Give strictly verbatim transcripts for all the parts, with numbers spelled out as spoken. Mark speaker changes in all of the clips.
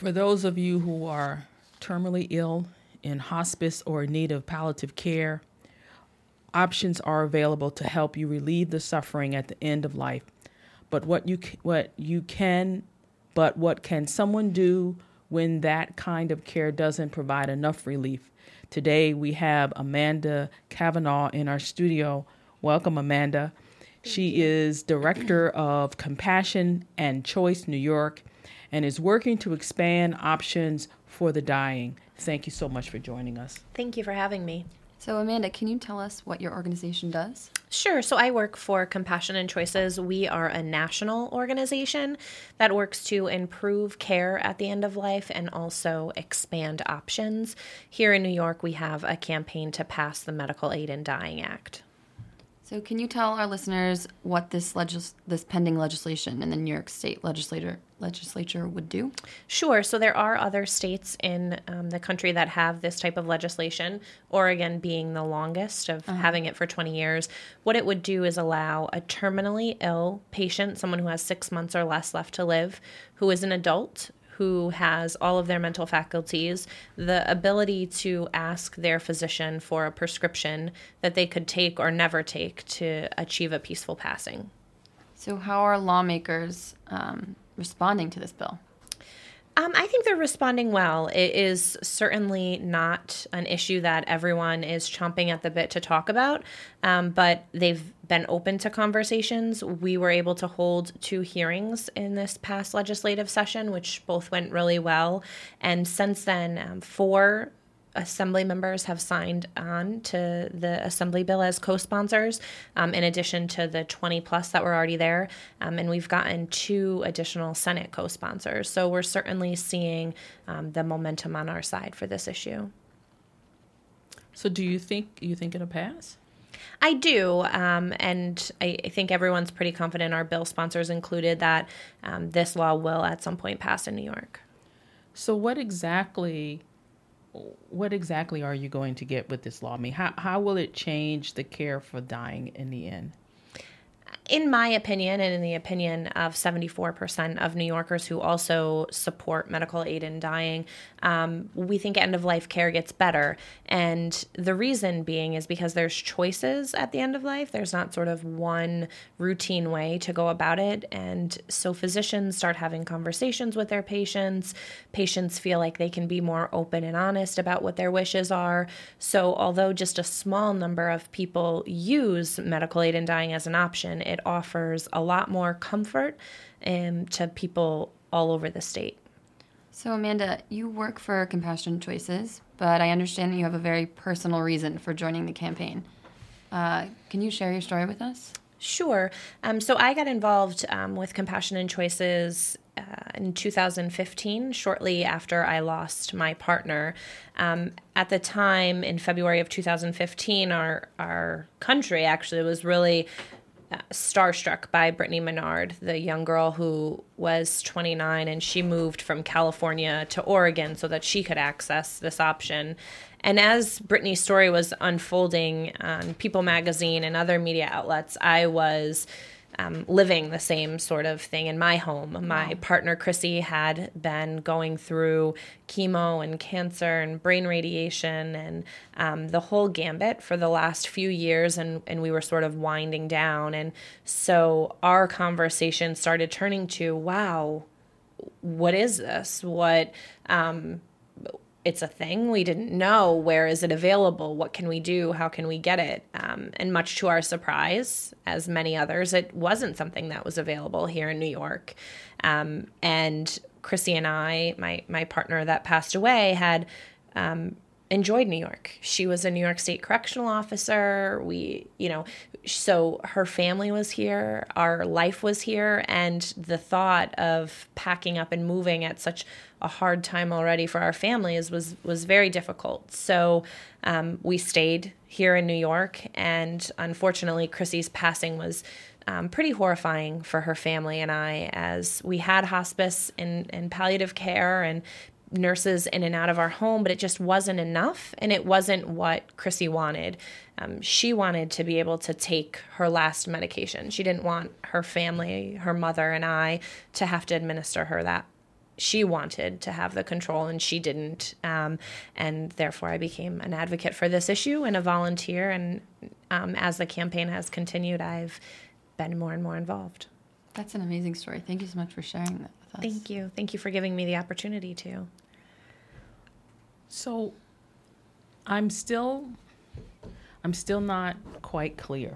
Speaker 1: For those of you who are terminally ill, in hospice, or in need of palliative care, options are available to help you relieve the suffering at the end of life. But what you what you can, but what can someone do when that kind of care doesn't provide enough relief? Today we have Amanda Kavanaugh in our studio. Welcome, Amanda.
Speaker 2: Thank
Speaker 1: she
Speaker 2: you.
Speaker 1: is director of Compassion and Choice New York and is working to expand options for the dying. Thank you so much for joining us.
Speaker 2: Thank you for having me.
Speaker 3: So, Amanda, can you tell us what your organization does?
Speaker 2: Sure. So I work for Compassion and Choices. We are a national organization that works to improve care at the end of life and also expand options. Here in New York, we have a campaign to pass the Medical Aid in Dying Act.
Speaker 3: So can you tell our listeners what this legis- this pending legislation in the New York State legislature legislature would do?
Speaker 2: Sure. So there are other states in um, the country that have this type of legislation, Oregon being the longest of uh-huh. having it for twenty years. What it would do is allow a terminally ill patient, someone who has six months or less left to live, who is an adult, who has all of their mental faculties, the ability to ask their physician for a prescription that they could take or never take to achieve a peaceful passing.
Speaker 3: So how are lawmakers um, responding to this bill?
Speaker 2: Um, I think they're responding well. It is certainly not an issue that everyone is chomping at the bit to talk about, um, but they've been open to conversations. We were able to hold two hearings in this past legislative session, which both went really well. And since then, um, four Assembly members have signed on to the Assembly bill as co-sponsors, um, in addition to the twenty plus that were already there. Um, and we've gotten two additional Senate co-sponsors. So we're certainly seeing um, the momentum on our side for this issue.
Speaker 1: So do you think you think it'll pass?
Speaker 2: I do, um, and I, I think everyone's pretty confident, our bill sponsors included, that um, this law will at some point pass in New York.
Speaker 1: So what exactly... What exactly are you going to get with this law? I mean, how, how will it change the care for dying in the end?
Speaker 2: In my opinion, and in the opinion of seventy-four percent of New Yorkers who also support medical aid in dying, um, we think end-of-life care gets better. And the reason being is because there's choices at the end of life. There's not sort of one routine way to go about it. And so physicians start having conversations with their patients. Patients feel like they can be more open and honest about what their wishes are. So although just a small number of people use medical aid in dying as an option, it offers a lot more comfort um, to people all over the state.
Speaker 3: So, Amanda, you work for Compassion Choices, but I understand that you have a very personal reason for joining the campaign. Uh, can you share your story with us?
Speaker 2: Sure. Um, so I got involved um, with Compassion and Choices uh, in two thousand fifteen, shortly after I lost my partner. Um, at the time, in February of two thousand fifteen, our our country actually was really Uh, starstruck by Brittany Menard, the young girl who was twenty-nine, and she moved from California to Oregon so that she could access this option. And as Brittany's story was unfolding on People magazine and other media outlets, I was um, living the same sort of thing in my home. My wow. partner, Chrissy, had been going through chemo and cancer and brain radiation and um, the whole gambit for the last few years, and, and we were sort of winding down. And so our conversation started turning to, wow, what is this? What... Um, It's a thing. We didn't know. Where is it available? What can we do? How can we get it? Um, and much to our surprise, as many others, it wasn't something that was available here in New York. Um, and Chrissy and I, my my partner that passed away, had um, enjoyed New York. She was a New York State correctional officer. We, you know, so her family was here. Our life was here. And the thought of packing up and moving at such a hard time already for our families was, was very difficult. So um, we stayed here in New York. And unfortunately, Chrissy's passing was um, pretty horrifying for her family and I, as we had hospice and, and palliative care and nurses in and out of our home, but it just wasn't enough, and it wasn't what Chrissy wanted. Um, she wanted to be able to take her last medication. She didn't want her family, her mother and I, to have to administer her that she wanted to have the control and she didn't. Um, and therefore I became an advocate for this issue and a volunteer. And um, as the campaign has continued, I've been more and more involved.
Speaker 3: That's an amazing story. Thank you so much for sharing that with us.
Speaker 2: Thank you. Thank you for giving me the opportunity to.
Speaker 1: So I'm still, I'm still not quite clear.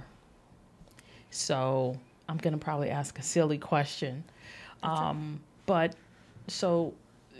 Speaker 1: So I'm going to probably ask a silly question. Um, but so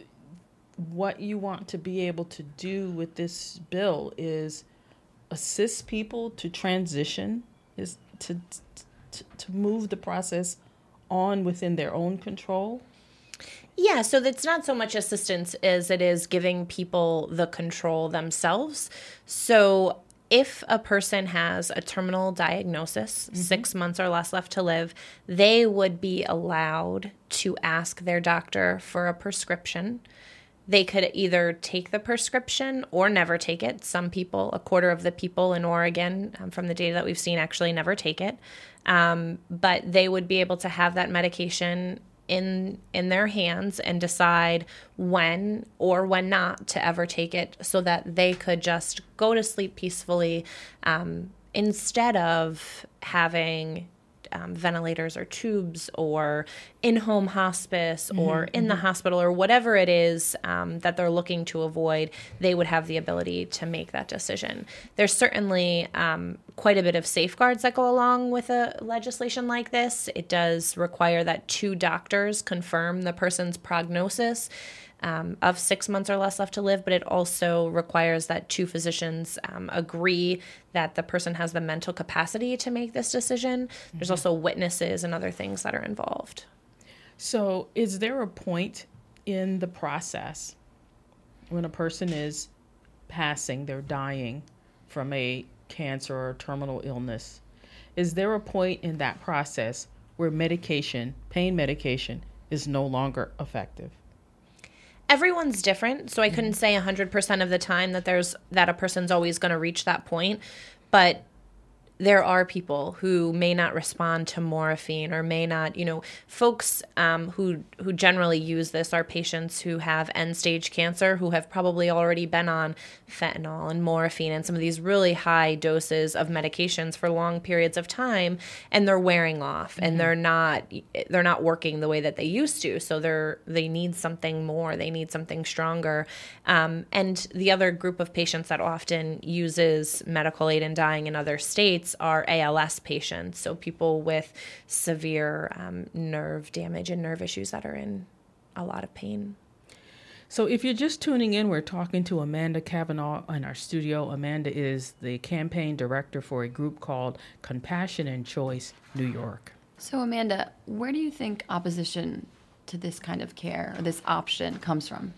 Speaker 1: what you want to be able to do with this bill is assist people to transition, is to, to, to move the process on within their own control?
Speaker 2: Yeah, so it's not so much assistance as it is giving people the control themselves. So if a person has a terminal diagnosis, mm-hmm. six months or less left to live, they would be allowed to ask their doctor for a prescription. They could either take the prescription or never take it. Some people, a quarter of the people in Oregon, um, from the data that we've seen, actually never take it. Um, but they would be able to have that medication in in their hands and decide when or when not to ever take it, so that they could just go to sleep peacefully, um, instead of having um, ventilators or tubes or in-home hospice mm-hmm, or in mm-hmm. the hospital or whatever it is um, that they're looking to avoid. They would have the ability to make that decision. There's certainly um, quite a bit of safeguards that go along with a legislation like this. It does require that two doctors confirm the person's prognosis um, of six months or less left to live, but it also requires that two physicians um, agree that the person has the mental capacity to make this decision. Mm-hmm. There's also witnesses and other things that are involved.
Speaker 1: So is there a point in the process when a person is passing, they're dying from a cancer or terminal illness, is there a point in that process where medication, pain medication, is no longer effective?
Speaker 2: Everyone's different, so I couldn't say one hundred percent of the time that there's that a person's always going to reach that point, but there are people who may not respond to morphine or may not, you know, folks um, who who generally use this are patients who have end-stage cancer, who have probably already been on fentanyl and morphine and some of these really high doses of medications for long periods of time, and they're wearing off, mm-hmm. and they're not they're not working the way that they used to. So they're they need something more. They need something stronger. Um, and the other group of patients that often uses medical aid in dying in other states are A L S patients, so people with severe um, nerve damage and nerve issues that are in a lot of pain.
Speaker 1: So if you're just tuning in, we're talking to Amanda Cavanaugh in our studio. Amanda is the campaign director for a group called Compassion and Choice New York.
Speaker 3: So Amanda, where do you think opposition to this kind of care or this option comes from?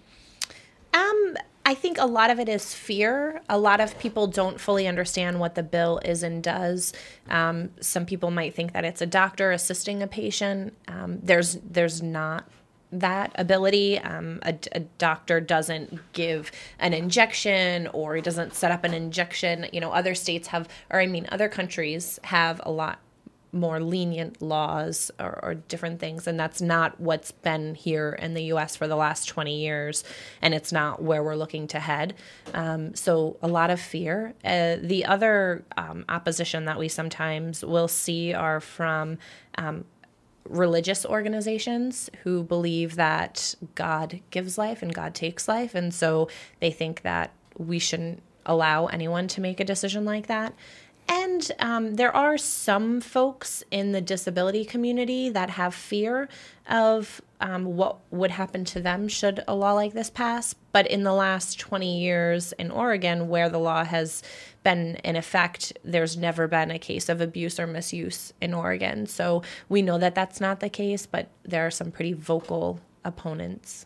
Speaker 2: Um, I think a lot of it is fear. A lot of people don't fully understand what the bill is and does. Um, some people might think that it's a doctor assisting a patient. Um, there's there's not that ability. Um, a, a doctor doesn't give an injection, or he doesn't set up an injection. You know, other states have, or I mean, other countries have a lot more lenient laws or, or different things, and that's not what's been here in the U S for the last twenty years, and it's not where we're looking to head. Um, so a lot of fear. Uh, the other um, opposition that we sometimes will see are from um, religious organizations who believe that God gives life and God takes life, and so they think that we shouldn't allow anyone to make a decision like that. And um, there are some folks in the disability community that have fear of um, what would happen to them should a law like this pass. But in the last twenty years in Oregon, where the law has been in effect, there's never been a case of abuse or misuse in Oregon. So we know that that's not the case, but there are some pretty vocal opponents.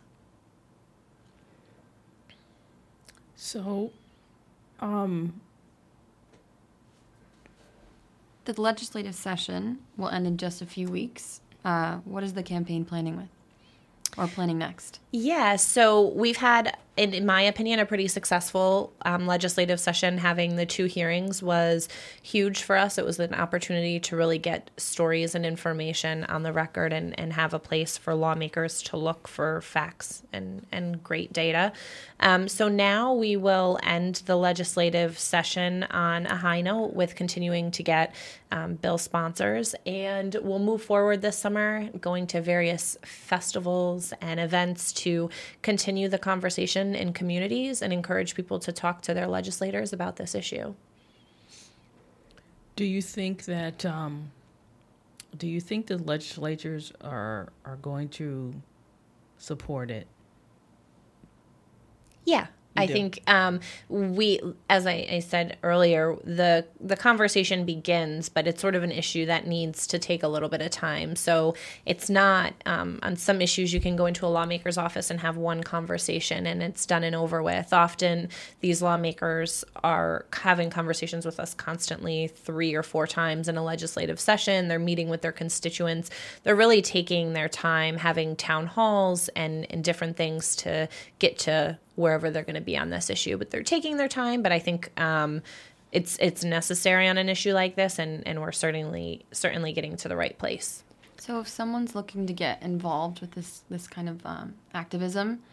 Speaker 1: So, um...
Speaker 3: the legislative session will end in just a few weeks. Uh, what is the campaign planning with, or planning next?
Speaker 2: Yeah, so we've had in, in my opinion, a pretty successful um, legislative session. Having the two hearings was huge for us. It was an opportunity to really get stories and information on the record and, and have a place for lawmakers to look for facts and, and great data. Um, so now we will end the legislative session on a high note with continuing to get um, bill sponsors, and we'll move forward this summer, going to various festivals and events to continue the conversation in communities and encourage people to talk to their legislators about this issue.
Speaker 1: Do you think that um, do you think the legislatures are are going to support it?
Speaker 2: Yeah. I
Speaker 1: do.
Speaker 2: think um, we, as I, I said earlier, the the conversation begins, but it's sort of an issue that needs to take a little bit of time. So it's not, um, on some issues you can go into a lawmaker's office and have one conversation and it's done and over with. Often these lawmakers are having conversations with us constantly three or four times in a legislative session. They're meeting with their constituents. They're really taking their time, having town halls and, and different things to get to wherever they're going to be on this issue, but they're taking their time. But I think um, it's it's necessary on an issue like this, and, and we're certainly certainly getting to the right place.
Speaker 3: So if someone's looking to get involved with this this kind of um, activism,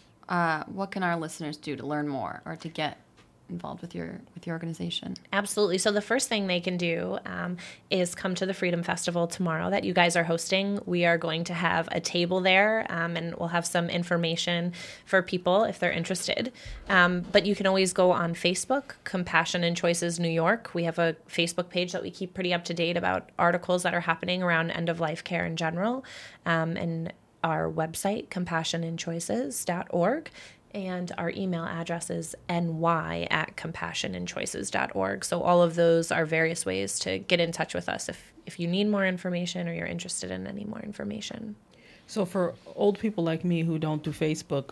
Speaker 3: uh, what can our listeners do to learn more or to get involved with your with your organization?
Speaker 2: Absolutely. So the first thing they can do um, is come to the Freedom Festival tomorrow that you guys are hosting. We are going to have a table there, um, and we'll have some information for people if they're interested. Um, but you can always go on Facebook, Compassion and Choices New York. We have a Facebook page that we keep pretty up to date about articles that are happening around end-of-life care in general, um, and our website, compassion and choices dot org. And our email address is n y at compassion and choices dot org. So all of those are various ways to get in touch with us if, if you need more information or you're interested in any more information.
Speaker 1: So for old people like me who don't do Facebook,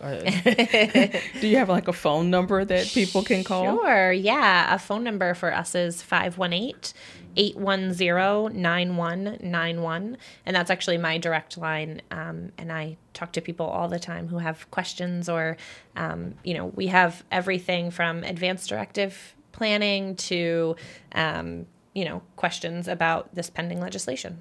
Speaker 1: uh, do you have like a phone number that people can call?
Speaker 2: Sure, yeah. A phone number for us is five one eight, eight one zero, nine one nine one. And that's actually my direct line. Um, and I talk to people all the time who have questions or, um, you know, we have everything from advanced directive planning to, um, you know, questions about this pending legislation.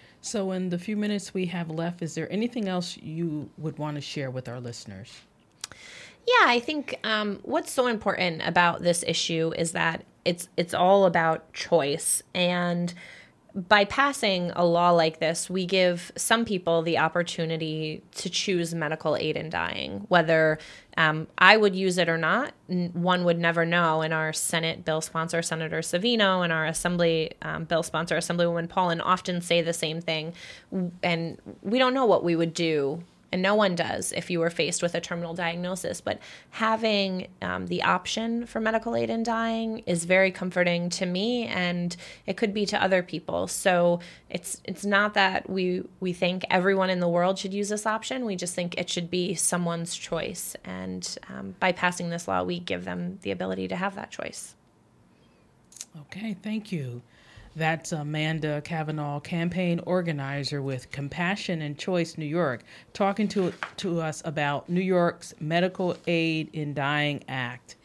Speaker 1: So in the few minutes we have left, is there anything else you would want to share with our listeners?
Speaker 2: Yeah, I think um, what's so important about this issue is that it's it's all about choice. And by passing a law like this, we give some people the opportunity to choose medical aid in dying. Whether um, I would use it or not, one would never know. And our Senate bill sponsor, Senator Savino, and our Assembly um, bill sponsor, Assemblywoman Paulin, often say the same thing. And we don't know what we would do, and no one does, if you were faced with a terminal diagnosis. But having um, the option for medical aid in dying is very comforting to me, and it could be to other people. So it's it's not that we we think everyone in the world should use this option. We just think it should be someone's choice. And um, by passing this law, we give them the ability to have that choice.
Speaker 1: Okay, thank you. That's Amanda Cavanaugh, campaign organizer with Compassion and Choice New York, talking to to us about New York's Medical Aid in Dying Act.